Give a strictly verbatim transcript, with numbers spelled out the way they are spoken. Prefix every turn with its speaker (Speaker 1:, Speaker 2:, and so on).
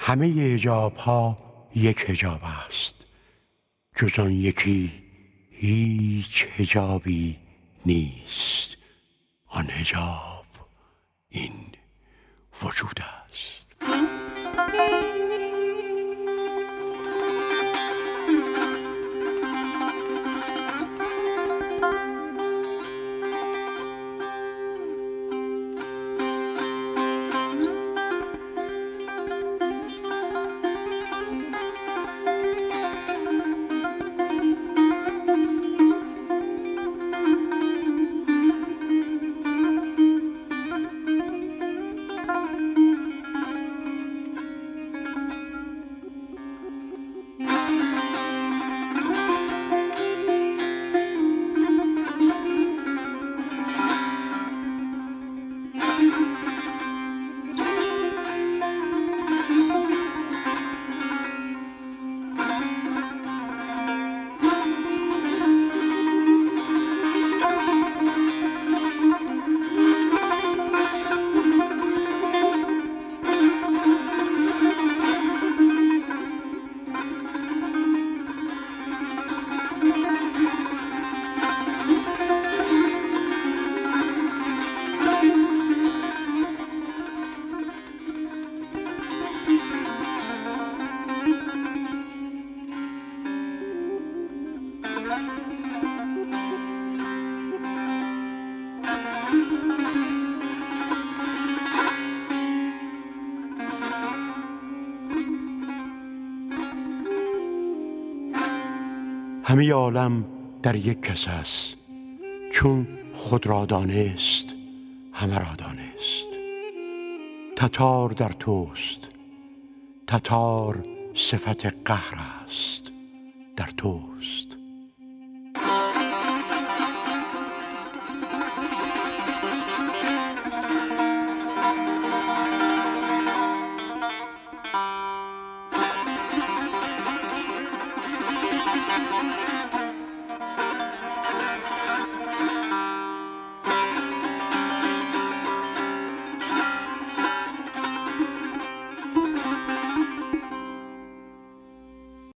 Speaker 1: همه حجاب ها یک حجاب است، جز آن یکی هیچ حجابی نیست. آن حجاب این وجود است. همه عالم در یک کس است، چون خود را دانست همه را دانست. تتار در توست، تتار صفت قهر است در توست.